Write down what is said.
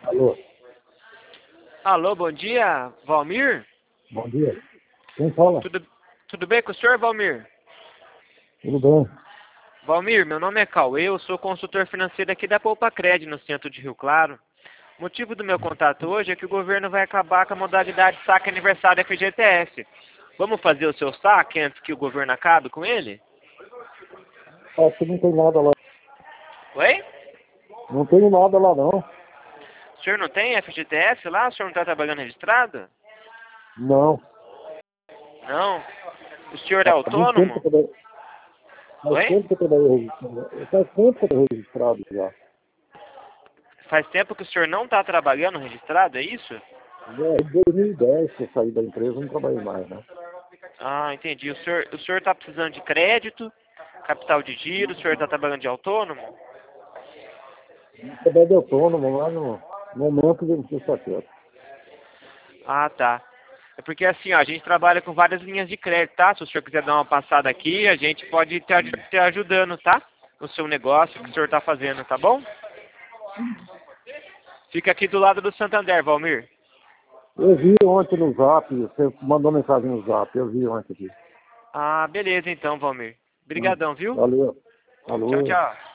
Alô, Alô, bom dia, Valmir? bom dia. Quem fala? Tudo bem com o senhor, Valmir? Tudo bem? Valmir, meu nome é Cauê, eu sou consultor financeiro aqui da Poupa Cred, no centro de Rio Claro. O motivo do meu contato hoje é que o governo vai acabar com a modalidade saque aniversário FGTS. Vamos fazer o seu saque antes que o governo acabe com ele? Acho que não tem nada lá. Oi? Não tem nada lá, não. O senhor não tem FGTS lá? O senhor não está trabalhando registrado? Não. Não. O senhor é Há muito tempo autônomo? que eu trabalhei. Faz Oi? tempo que eu trabalhei registrado. Faz tempo que eu estou registrado já. Faz tempo que o senhor não está trabalhando registrado, é isso? Em 2010 que eu saí da empresa, não trabalhei mais, né? Ah, entendi. O senhor está precisando de crédito, capital de giro, o senhor está trabalhando de autônomo? Eu trabalhei de autônomo lá no momento de licença quieto. Ah, tá. É porque assim, ó, a gente trabalha com várias linhas de crédito, tá? Se o senhor quiser dar uma passada aqui, a gente pode te ajudando, tá? No seu negócio que o senhor está fazendo, tá bom? Fica aqui do lado do Santander, Valmir. Eu vi ontem no Zap, você mandou mensagem no Zap, eu vi ontem aqui. Ah, beleza então, Valmir. Obrigadão, viu? Valeu. Tchau, Alô. tchau.